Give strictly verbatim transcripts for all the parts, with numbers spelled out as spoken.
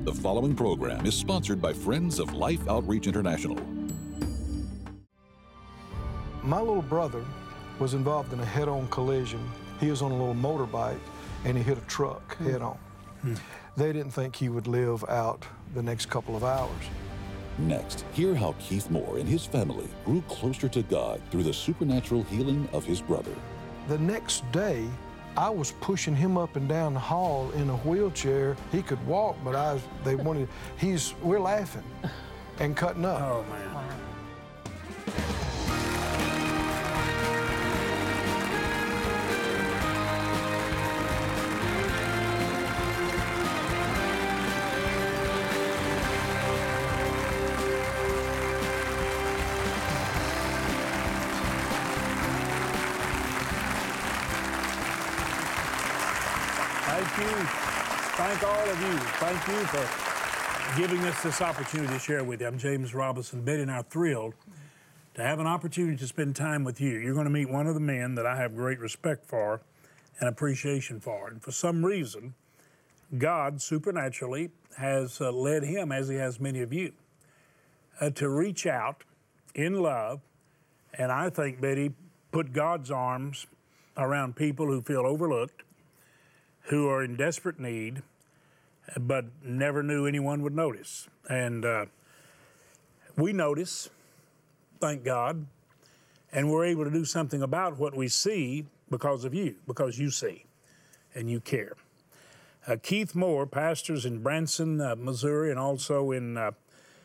The following program is sponsored by Friends of Life Outreach International. My little brother was involved in a head-on collision. He was on a little motorbike and he hit a truck mm. head-on. Mm. They didn't think he would live out the next couple of hours. Next, hear how Keith Moore and his family grew closer to God through the supernatural healing of his brother. The next day, I was pushing him up and down the hall in a wheelchair. He could walk, but I was, they wanted, he's, we're laughing and cutting up. Oh, man. Wow. Thank you. Thank all of you. Thank you for giving us this opportunity to share with you. I'm James Robinson. Betty and I are thrilled to have an opportunity to spend time with you. You're going to meet one of the men that I have great respect for and appreciation for. And for some reason, God supernaturally has uh, led him, as he has many of you, uh, to reach out in love, and I think, Betty, put God's arms around people who feel overlooked, who are in desperate need, but never knew anyone would notice. And uh, we notice, thank God, and we're able to do something about what we see because of you, because you see and you care. Uh, Keith Moore pastors in Branson, uh, Missouri, and also in, uh,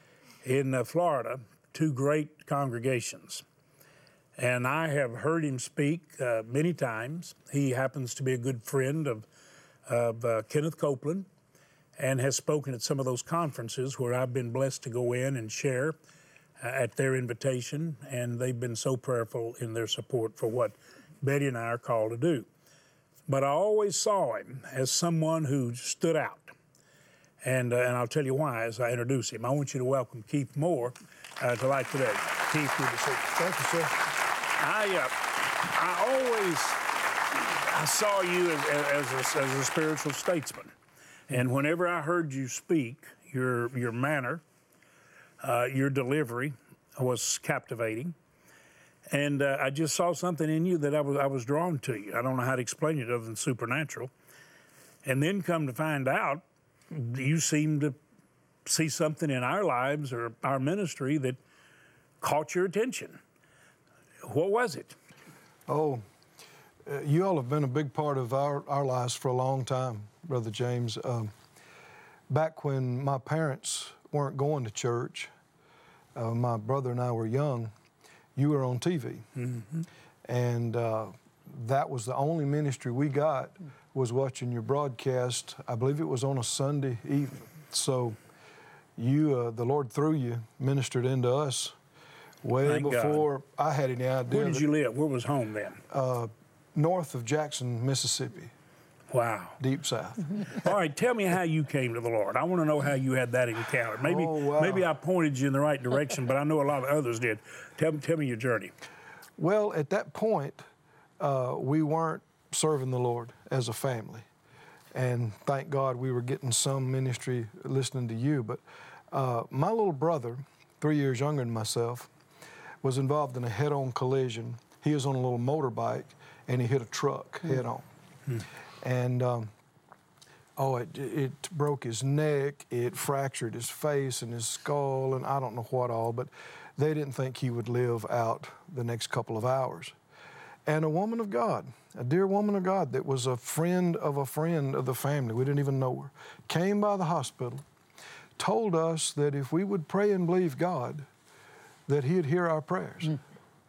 in uh, Florida, two great congregations. And I have heard him speak uh, many times. He happens to be a good friend of of uh, Kenneth Copeland, and has spoken at some of those conferences where I've been blessed to go in and share uh, at their invitation, and they've been so prayerful in their support for what Betty and I are called to do. But I always saw him as someone who stood out, and, uh, and I'll tell you why as I introduce him. I want you to welcome Keith Moore uh, to Life Today. Keith, good to see you. Thank you, sir. I, uh, I always... I saw you as, as, a, as a spiritual statesman, and whenever I heard you speak, your your manner, uh, your delivery was captivating, and uh, I just saw something in you that I was I was drawn to you. I don't know how to explain it other than supernatural. And then come to find out, you seem to see something in our lives or our ministry that caught your attention. What was it? Oh. Uh, you all have been a big part of our, our lives for a long time, Brother James. Um, back when my parents weren't going to church, uh, my brother and I were young, you were on T V. Mm-hmm. And uh, that was the only ministry we got, was watching your broadcast. I believe it was on a Sunday evening. So you, uh, the Lord through you, ministered into us way Thank before God. I had any idea. Where did that, you live? Where was home then? Uh, north of Jackson, Mississippi. Wow. Deep South. All right, tell me how you came to the Lord. I want to know how you had that encounter. Maybe oh, wow. maybe I pointed you in the right direction, but I know a lot of others did. Tell, tell me your journey. Well, at that point, uh, we weren't serving the Lord as a family. And thank God we were getting some ministry listening to you. But uh, my little brother, three years younger than myself, was involved in a head-on collision. He was on a little motorbike, and he hit a truck mm. head-on. Mm. And, um, oh, it, it broke his neck, it fractured his face and his skull, and I don't know what all, but they didn't think he would live out the next couple of hours. And a woman of God, a dear woman of God that was a friend of a friend of the family, we didn't even know her, came by the hospital, told us that if we would pray and believe God, that He'd hear our prayers. Mm.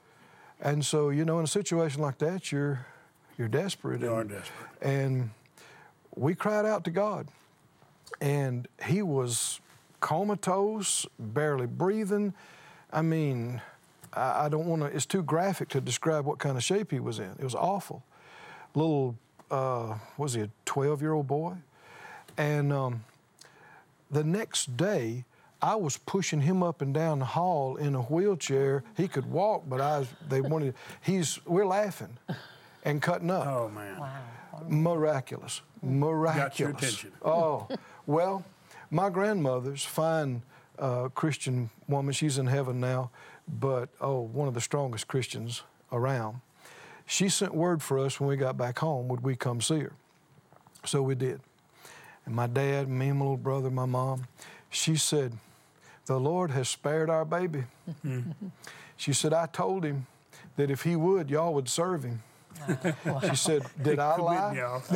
And so, you know, in a situation like that, you're you're desperate. You and, are desperate. And we cried out to God, and he was comatose, barely breathing. I mean, I, I don't want to, it's too graphic to describe what kind of shape he was in. It was awful. Little, uh, was he a twelve-year-old boy? And um, the next day, I was pushing him up and down the hall in a wheelchair. He could walk, but I was, they wanted, he's, we're laughing and cutting up. Oh, man. Wow. Miraculous, miraculous. Got your attention. Oh, well, My grandmother's fine uh, Christian woman. She's in heaven now, but oh, one of the strongest Christians around. She sent word for us when we got back home, would we come see her? So we did. And my dad, me and my little brother, my mom, she said, the Lord has spared our baby. She said, I told him that if he would, y'all would serve him. Wow. She said, did I lie?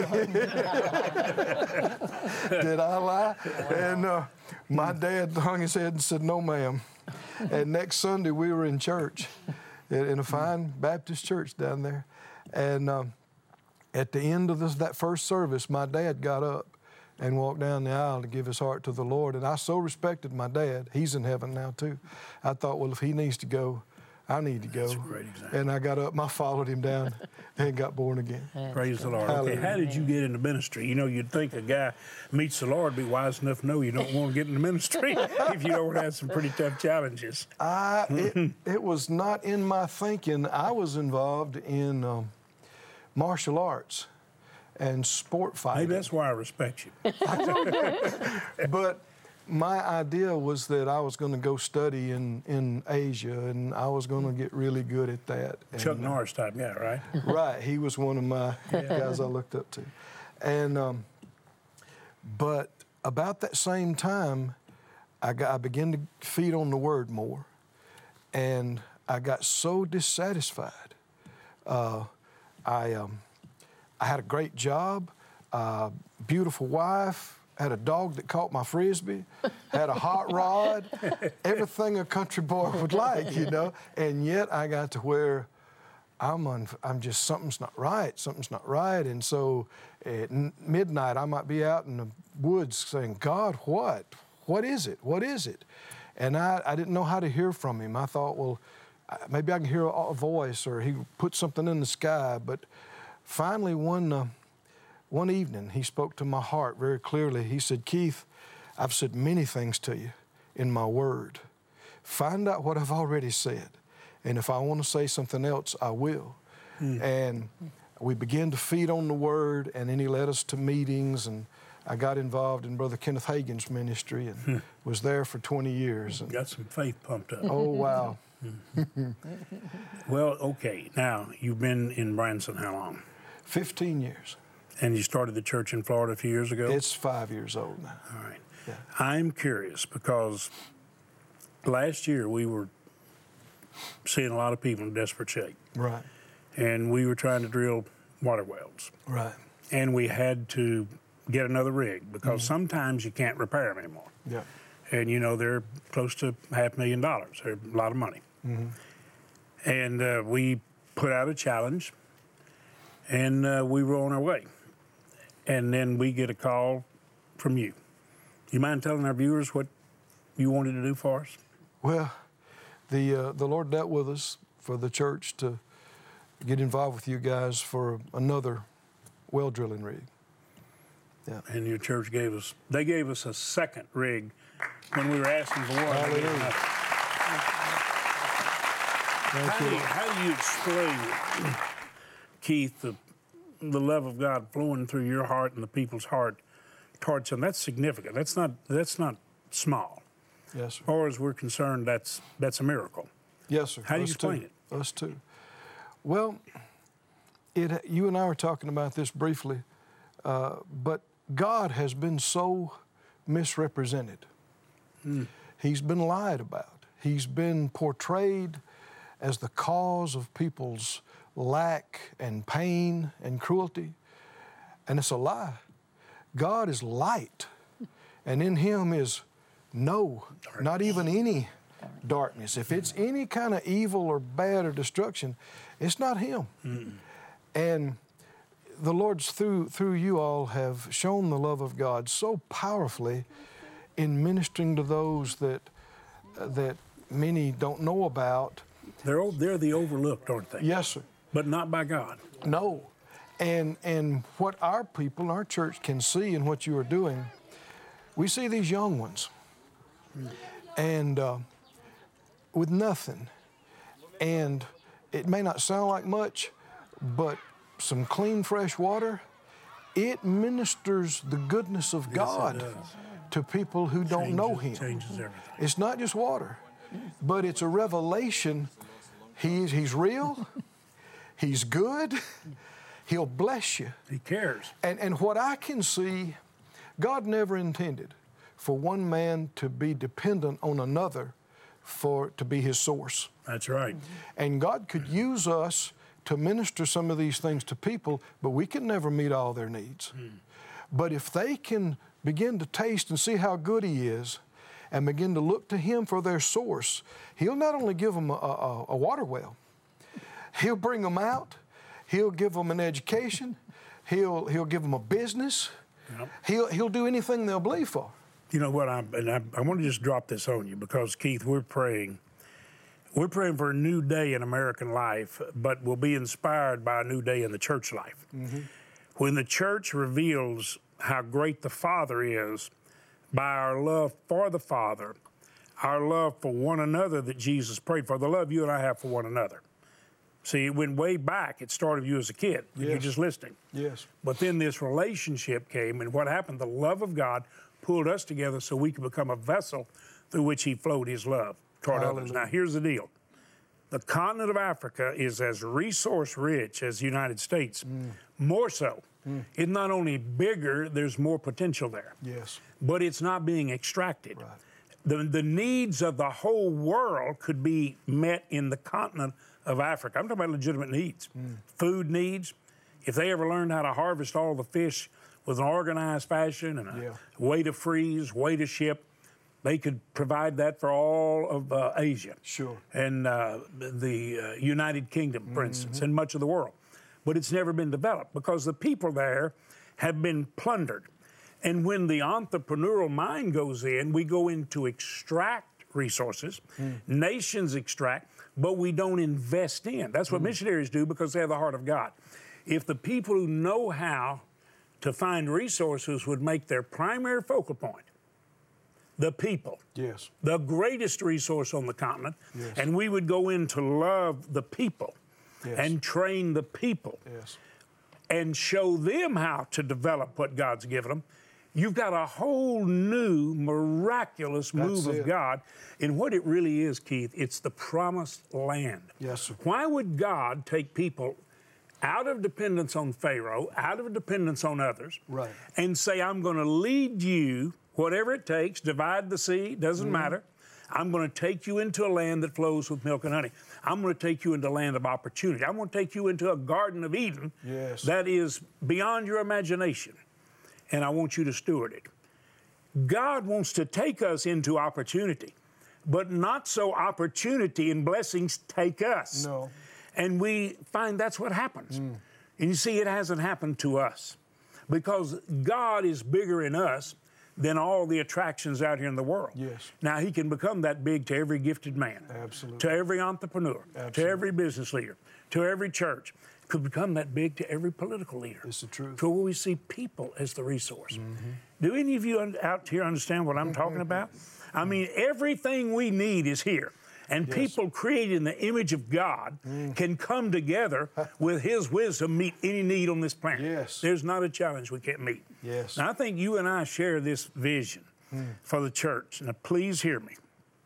Did I lie? And uh, my dad hung his head and said, no, ma'am. And next Sunday, we were in church, in a fine Baptist church down there. And um, at the end of this, that first service, my dad got up and walked down the aisle to give his heart to the Lord. And I so respected my dad. He's in heaven now, too. I thought, well, if he needs to go, I need to go. That's a great example. And I got up and I followed him down and got born again. Praise the Lord. Okay, how did you get into ministry? You know, you'd think a guy meets the Lord, be wise enough to know you don't want to get into ministry if you don't have some pretty tough challenges. I, it, it was not in my thinking. I was involved in um, martial arts and sport fighting. Maybe that's why I respect you. But my idea was that I was going to go study in, in Asia, and I was going to get really good at that. Chuck and, Norris type guy, right? Right. He was one of my guys I looked up to. And um, but about that same time, I, got, I began to feed on the Word more, and I got so dissatisfied. Uh, I um, I had a great job, uh, beautiful wife, had a dog that caught my Frisbee, had a hot rod, everything a country boy would like, you know. And yet I got to where I'm, un- I'm just, something's not right, something's not right. And so at n- midnight, I might be out in the woods saying, God, what? What is it? What is it? And I, I didn't know how to hear from him. I thought, well, maybe I can hear a, a voice, or he put something in the sky. But finally, one... Uh, One evening, he spoke to my heart very clearly. He said, Keith, I've said many things to you in my word. Find out what I've already said. And if I want to say something else, I will. Mm. And we began to feed on the word, and then he led us to meetings, and I got involved in Brother Kenneth Hagin's ministry and hmm. was there for twenty years. And got some faith pumped up. Oh, wow. Well, okay. Now, you've been in Branson how long? fifteen years. And you started the church in Florida a few years ago? It's five years old now. All right. Yeah. I'm curious because last year we were seeing a lot of people in desperate shape. Right. And we were trying to drill water wells. Right. And we had to get another rig because mm-hmm. sometimes you can't repair them anymore. Yeah. And, you know, they're close to half a million dollars. They're a lot of money. Mm-hmm. And uh, we put out a challenge, and uh, we were on our way. And then we get a call from you. You mind telling our viewers what you wanted to do for us? Well, the uh, the Lord dealt with us for the church to get involved with you guys for another well drilling rig. Yeah. And your church gave us, they gave us a second rig when we were asking for one. Hallelujah. How do, you, how do you explain, Keith, the the love of God flowing through your heart and the people's heart towards Him? That's significant. That's not that's not small. Yes, sir. As far as we're concerned, that's that's a miracle. Yes, sir. How do you Us explain too. it? Us too. Well, it. You and I were talking about this briefly, uh, but God has been so misrepresented. Mm. He's been lied about. He's been portrayed as the cause of people's lack and pain and cruelty, and it's a lie. God is light, and in Him is no, darkness. Not even any darkness. If it's any kind of evil or bad or destruction, it's not Him. Mm. And the Lord's through through you all have shown the love of God so powerfully in ministering to those that uh, that many don't know about. They're they're the overlooked, aren't they? Yes, sir. But not by God. No. And and what our people, our church can see in what you are doing, we see these young ones, and uh, with nothing. And it may not sound like much, but some clean, fresh water, it ministers the goodness of God yes, to people who don't changes, know Him. Changes everything. It's not just water, but it's a revelation. He's, he's real. He's good. He'll bless you. He cares. And, and what I can see, God never intended for one man to be dependent on another for to be his source. That's right. And God could use us to minister some of these things to people, but we can never meet all their needs. Mm. But if they can begin to taste and see how good He is and begin to look to Him for their source, He'll not only give them a, a, a water well, He'll bring them out, He'll give them an education, He'll, he'll give them a business, yep. he'll, he'll do anything they'll believe for. You know what, I, and I, I want to just drop this on you because, Keith, we're praying. We're praying for a new day in American life, but we'll be inspired by a new day in the church life. Mm-hmm. When the church reveals how great the Father is by our love for the Father, our love for one another that Jesus prayed for, the love you and I have for one another. See, it went way back. It started with you as a kid. Yes. You're just listening. Yes. But then this relationship came, and what happened? The love of God pulled us together so we could become a vessel through which He flowed His love toward Hallelujah. Others. Now, here's the deal. The continent of Africa is as resource-rich as the United States, mm. more so. Mm. It's not only bigger, there's more potential there. Yes. But it's not being extracted. Right. The, the needs of the whole world could be met in the continent of Africa. I'm talking about legitimate needs. Mm. Food needs. If they ever learned how to harvest all the fish with an organized fashion and a yeah. way to freeze, way to ship, they could provide that for all of uh, Asia. Sure. And uh, the uh, United Kingdom, for mm-hmm. instance, and much of the world. But it's never been developed because the people there have been plundered. And when the entrepreneurial mind goes in, we go in to extract resources, mm. nations extract, but we don't invest in. That's what mm. missionaries do because they have the heart of God. If the people who know how to find resources would make their primary focal point the people, yes, the greatest resource on the continent, yes. and we would go in to love the people yes. and train the people yes. and show them how to develop what God's given them, you've got a whole new miraculous That's move it. of God. And what it really is, Keith, it's the promised land. Yes, sir. Why would God take people out of dependence on Pharaoh, out of dependence on others, right. and say, I'm going to lead you, whatever it takes, divide the sea, doesn't mm. matter. I'm going to take you into a land that flows with milk and honey. I'm going to take you into a land of opportunity. I'm going to take you into a Garden of Eden yes. that is beyond your imagination, and I want you to steward it. God wants to take us into opportunity, but not so opportunity and blessings take us. No. And we find that's what happens. Mm. And you see, it hasn't happened to us because God is bigger in us than all the attractions out here in the world. Yes. Now, He can become that big to every gifted man, Absolutely. to every entrepreneur, Absolutely. to every business leader, to every church. Could become that big to every political leader. It's the truth. To where we see people as the resource. Mm-hmm. Do any of you un- out here understand what I'm talking about? I mean, everything we need is here. And yes. people created in the image of God mm. can come together with His wisdom, meet any need on this planet. Yes. There's not a challenge we can't meet. Yes. Now, I think you and I share this vision mm. for the church. Now, please hear me.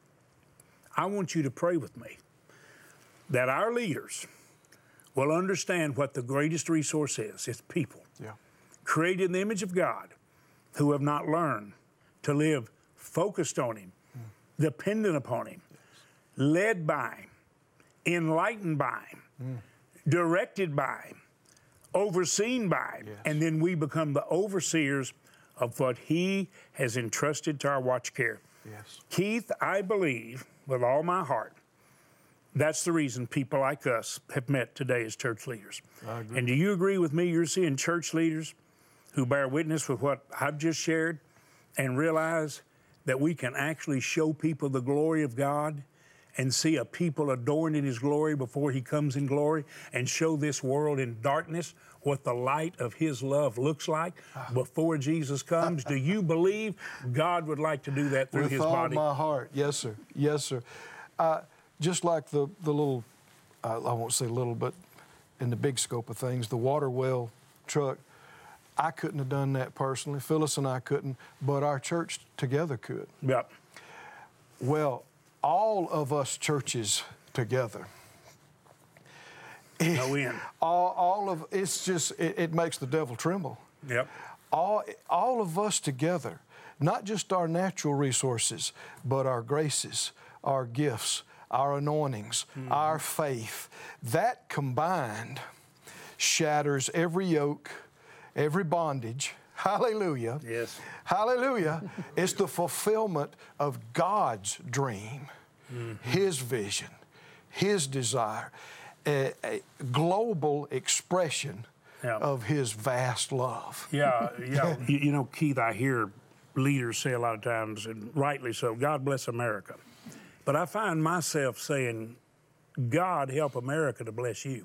I want you to pray with me that our leaders will understand what the greatest resource is. It's people. Yeah. Created in the image of God who have not learned to live focused on Him, mm. dependent upon Him, led by Him, enlightened by Him, mm. directed by Him, overseen by Him, yes. and then we become the overseers of what He has entrusted to our watch care. Yes. Keith, I believe with all my heart, that's the reason people like us have met today as church leaders. I agree. And do you agree with me? You're seeing church leaders who bear witness with what I've just shared and realize that we can actually show people the glory of God and see a people adorned in His glory before He comes in glory and show this world in darkness what the light of His love looks like before Jesus comes. Do you believe God would like to do that through With His all body? my heart. Yes, sir. Yes, sir. Uh, just like the, the little, uh, I won't say little, but in the big scope of things, the water well truck, I couldn't have done that personally. Phyllis and I couldn't, but our church together could. Yep. Well, all of us churches together. No end. All, all of it's just it, it makes the devil tremble. Yep. All all of us together, not just our natural resources, but our graces, our gifts, our anointings, mm-hmm. our faith. That combined shatters every yoke, every bondage. Hallelujah. Yes. Hallelujah. It's the fulfillment of God's dream, mm-hmm. His vision, His desire, a, a global expression yeah. of His vast love. Yeah, yeah. you, you know, Keith, I hear leaders say a lot of times, and rightly so, God bless America. But I find myself saying, God help America to bless you.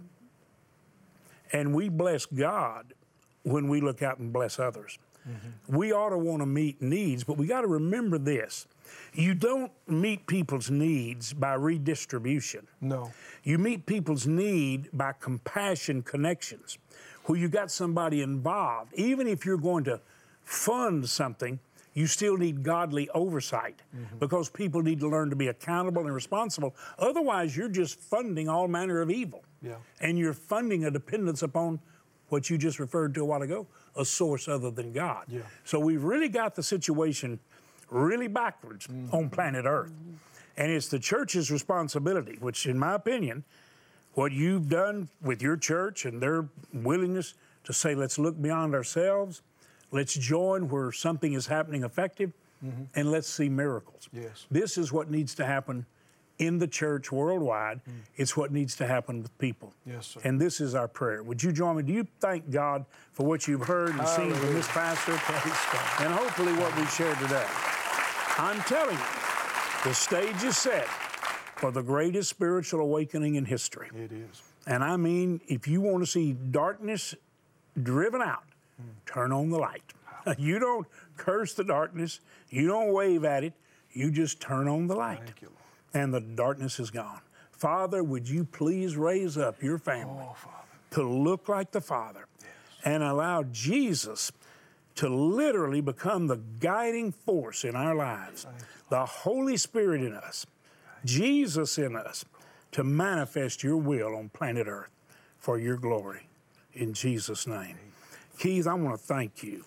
And we bless God when we look out and bless others. Mm-hmm. We ought to want to meet needs, but we got to remember this. You don't meet people's needs by redistribution. No. You meet people's need by compassion connections, where you got somebody involved. Even if you're going to fund something, you still need godly oversight, mm-hmm. because people need to learn to be accountable and responsible. Otherwise, you're just funding all manner of evil. Yeah. And you're funding a dependence upon what you just referred to a while ago, a source other than God. Yeah. So we've really got the situation really backwards mm-hmm. on planet Earth. And it's the church's responsibility, which in my opinion, what you've done with your church and their willingness to say, let's look beyond ourselves, let's join where something is happening effective, mm-hmm. and let's see miracles. Yes. This is what needs to happen in the church worldwide. Mm. It's what needs to happen with people. Yes, sir. And this is our prayer. Would you join me? Do you thank God for what you've heard and Hallelujah. seen from this pastor? And hopefully what we shared today. I'm telling you, the stage is set for the greatest spiritual awakening in history. It is. And I mean, if you want to see darkness driven out, mm. turn on the light. You don't curse the darkness. You don't wave at it. You just turn on the light. Thank you, Lord. And the darkness is gone. Father, would you please raise up your family oh, Father. to look like the Father, yes. and allow Jesus to literally become the guiding force in our lives, the Holy Spirit in us, Jesus in us, to manifest your will on planet Earth for your glory. In Jesus' name. Keith, I want to thank you.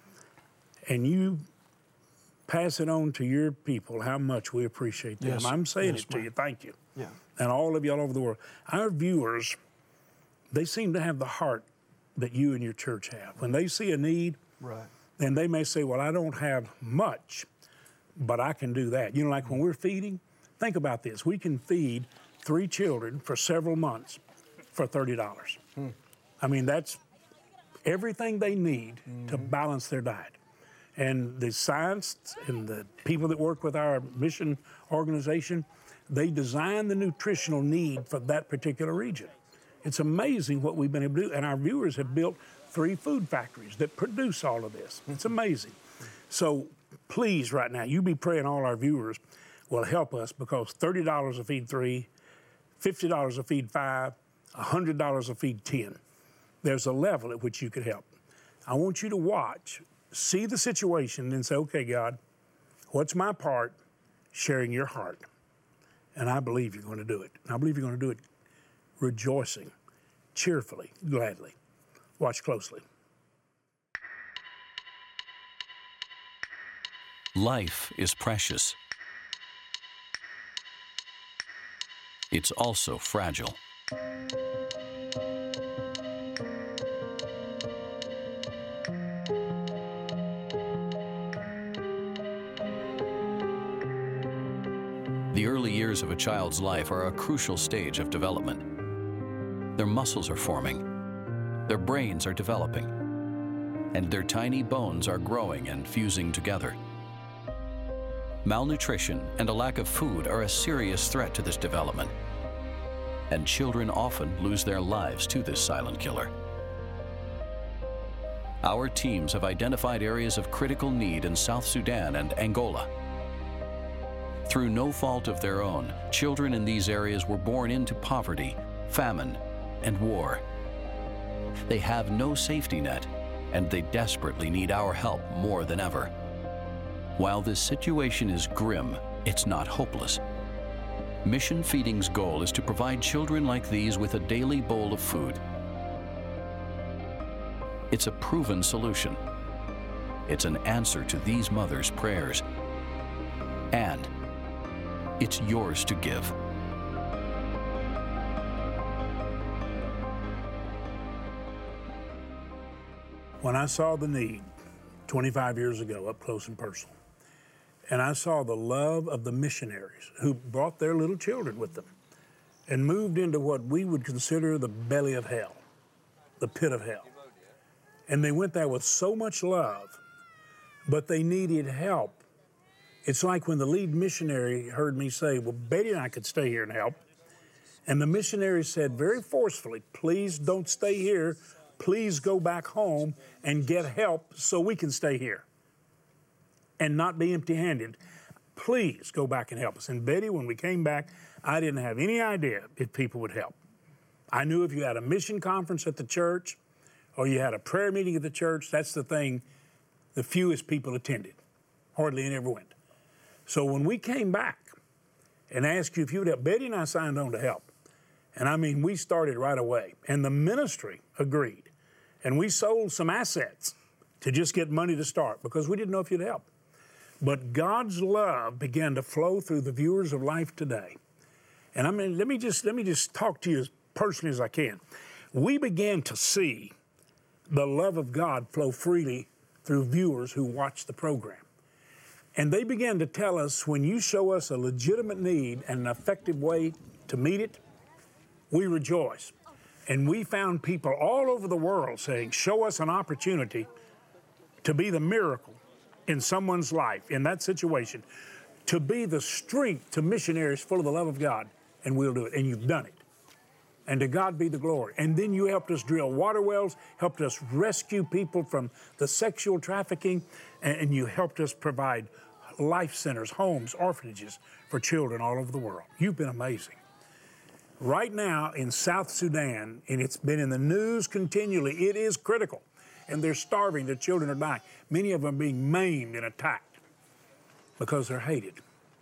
And you pass it on to your people how much we appreciate them. Yes. I'm saying Yes, it to man. you. Thank you. Yeah. And all of you all over the world. Our viewers, they seem to have the heart that you and your church have. When they see a need, right. then they may say, well, I don't have much, but I can do that. You know, like when we're feeding, think about this. We can feed three children for several months for thirty dollars. Hmm. I mean, that's everything they need mm-hmm. to balance their diet. And the science and the people that work with our mission organization, they design the nutritional need for that particular region. It's amazing what we've been able to do. And our viewers have built three food factories that produce all of this. It's amazing. So please, right now, you be praying all our viewers will help us, because thirty dollars to feed three, fifty dollars to feed five, one hundred dollars to feed ten. There's a level at which you could help. I want you to watch, see the situation, and say, okay, God, what's my part? Sharing your heart. And I believe you're going to do it. I believe you're going to do it rejoicing, cheerfully, gladly. Watch closely. Life is precious. It's also fragile. The early years of a child's life are a crucial stage of development. Their muscles are forming, their brains are developing, and their tiny bones are growing and fusing together. Malnutrition and a lack of food are a serious threat to this development, and children often lose their lives to this silent killer. Our teams have identified areas of critical need in South Sudan and Angola. Through no fault of their own, children in these areas were born into poverty, famine, and war. They have no safety net and they desperately need our help more than ever. While this situation is grim, it's not hopeless. Mission Feeding's goal is to provide children like these with a daily bowl of food. It's a proven solution. It's an answer to these mothers' prayers. And it's yours to give. When I saw the need twenty-five years ago up close and personal, and I saw the love of the missionaries who brought their little children with them and moved into what we would consider the belly of hell, the pit of hell. And they went there with so much love, but they needed help. It's like when the lead missionary heard me say, well, Betty and I could stay here and help. And the missionary said very forcefully, please don't stay here. Please go back home and get help so we can stay here and not be empty-handed. Please go back and help us. And Betty, when we came back, I didn't have any idea if people would help. I knew if you had a mission conference at the church or you had a prayer meeting at the church, that's the thing the fewest people attended. Hardly any ever went. So when we came back and asked you if you would help, Betty and I signed on to help. And I mean, we started right away. And the ministry agreed. And we sold some assets to just get money to start because we didn't know if you'd help. But God's love began to flow through the viewers of Life Today. And I mean, let me just let me just talk to you as personally as I can. We began to see the love of God flow freely through viewers who watch the program. And they began to tell us, when you show us a legitimate need and an effective way to meet it, we rejoice. And we found people all over the world saying, show us an opportunity to be the miracle in someone's life, in that situation, to be the strength to missionaries full of the love of God, and we'll do it. And you've done it. And to God be the glory. And then you helped us drill water wells, helped us rescue people from the sexual trafficking, and you helped us provide life centers, homes, orphanages for children all over the world. You've been amazing. Right now in South Sudan, and it's been in the news continually, it is critical. And they're starving, their children are dying. Many of them are being maimed and attacked because they're hated.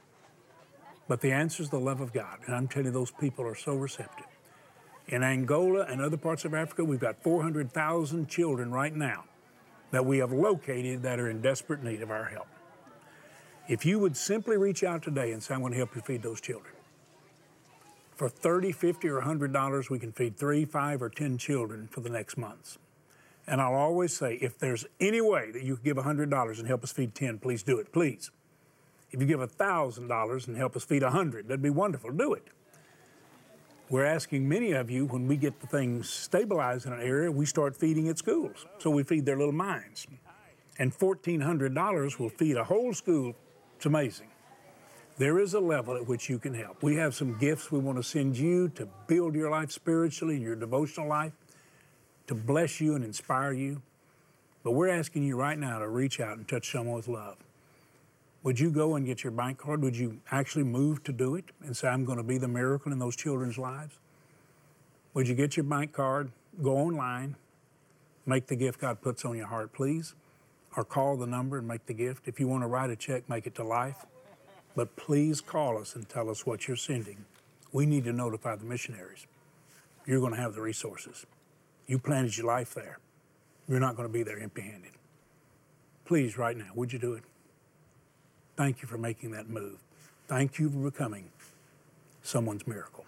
But the answer is the love of God. And I'm telling you, those people are so receptive. In Angola and other parts of Africa, we've got four hundred thousand children right now that we have located that are in desperate need of our help. If you would simply reach out today and say, I'm going to help you feed those children. For thirty, fifty, or one hundred dollars, we can feed three, five, or ten children for the next months. And I'll always say, if there's any way that you could give one hundred dollars and help us feed ten, please do it, please. If you give one thousand dollars and help us feed one hundred, that'd be wonderful. Do it. We're asking many of you, when we get the things stabilized in an area, we start feeding at schools. So we feed their little minds. And fourteen hundred dollars will feed a whole school. It's amazing. There is a level at which you can help. We have some gifts we want to send you to build your life spiritually, your devotional life, to bless you and inspire you. But we're asking you right now to reach out and touch someone with love. Would you go and get your bank card? Would you actually move to do it and say, I'm going to be the miracle in those children's lives? Would you get your bank card, go online, make the gift God puts on your heart, please? Or call the number and make the gift. If you want to write a check, make it to Life. But please call us and tell us what you're sending. We need to notify the missionaries. You're going to have the resources. You planted your life there. You're not going to be there empty-handed. Please, right now, would you do it? Thank you for making that move. Thank you for becoming someone's miracle.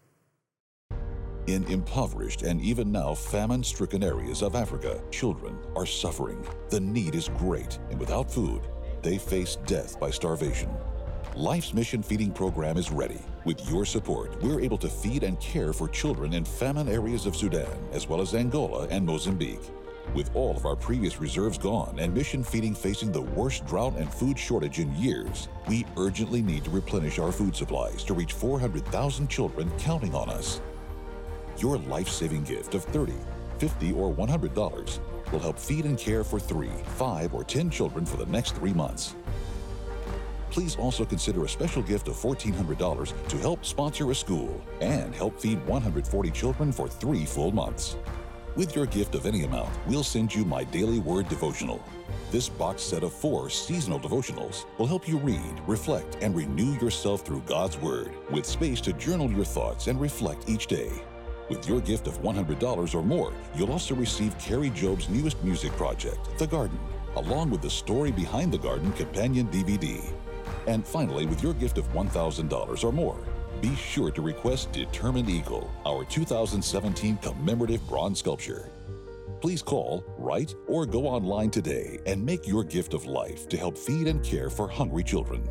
In impoverished and even now famine-stricken areas of Africa, children are suffering. The need is great, and without food, they face death by starvation. Life's Mission Feeding program is ready. With your support, we're able to feed and care for children in famine areas of Sudan, as well as Angola and Mozambique. With all of our previous reserves gone and Mission Feeding facing the worst drought and food shortage in years, we urgently need to replenish our food supplies to reach four hundred thousand children counting on us. Your life-saving gift of thirty dollars, fifty dollars, or one hundred dollars will help feed and care for three, five, or ten children for the next three months. Please also consider a special gift of fourteen hundred dollars to help sponsor a school and help feed one hundred forty children for three full months. With your gift of any amount, we'll send you My Daily Word devotional. This box set of four seasonal devotionals will help you read, reflect, and renew yourself through God's Word, with space to journal your thoughts and reflect each day. With your gift of one hundred dollars or more, you'll also receive Carrie Job's newest music project, The Garden, along with the Story Behind the Garden companion D V D. And finally, with your gift of one thousand dollars or more, be sure to request Determined Eagle, our two thousand seventeen commemorative bronze sculpture. Please call, write, or go online today and make your gift of life to help feed and care for hungry children.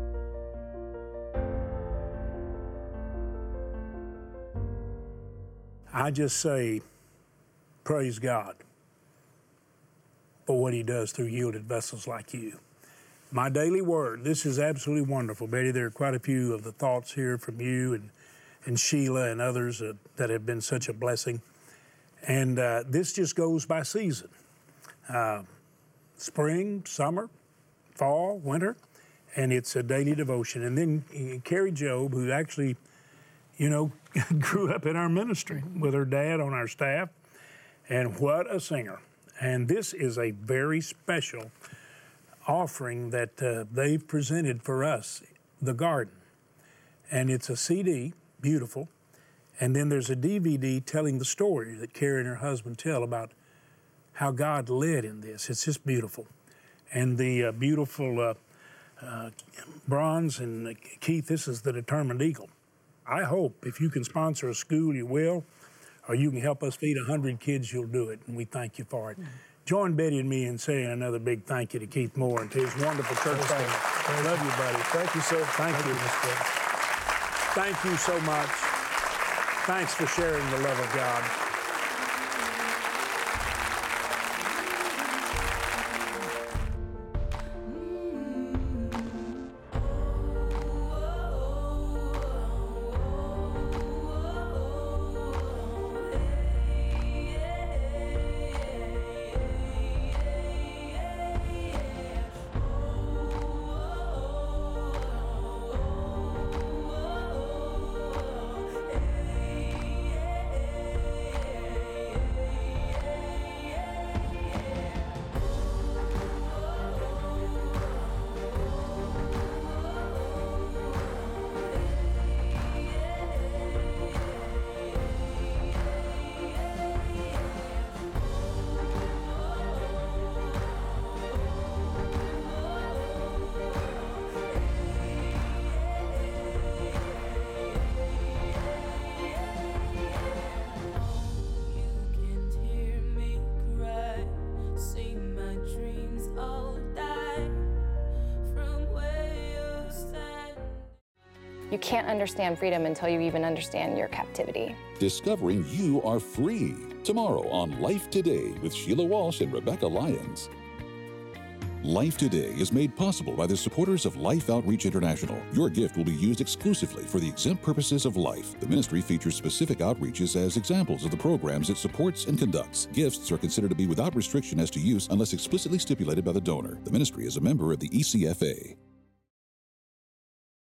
I just say, praise God for what He does through yielded vessels like you. My Daily Word, this is absolutely wonderful, Betty. There are quite a few of the thoughts here from you and, and Sheila and others uh, that have been such a blessing. And uh, this just goes by season. Uh, spring, summer, fall, winter, and it's a daily devotion. And then uh, Carrie Job, who actually, you know, grew up in our ministry with her dad on our staff, and what a singer. And this is a very special offering that uh, they've presented for us, The Garden. And it's a C D, beautiful, and then there's a D V D telling the story that Carrie and her husband tell about how God led in this. It's just beautiful. And the uh, beautiful uh, uh, bronze, and uh, Keith, this is the Determined Eagle. I hope if you can sponsor a school, you will, or you can help us feed one hundred kids, you'll do it, and we thank you for it. Mm-hmm. Join Betty and me in saying another big thank you to Keith Moore and to his wonderful church family. Love you, buddy. Thank you, sir. Thank, thank you. you. Thank you so much. Thanks for sharing the love of God. You can't understand freedom until you even understand your captivity. Discovering you are free. Tomorrow on Life Today with Sheila Walsh and Rebecca Lyons. Life Today is made possible by the supporters of Life Outreach International. Your gift will be used exclusively for the exempt purposes of life. The ministry features specific outreaches as examples of the programs it supports and conducts. Gifts are considered to be without restriction as to use unless explicitly stipulated by the donor. The ministry is a member of the E C F A.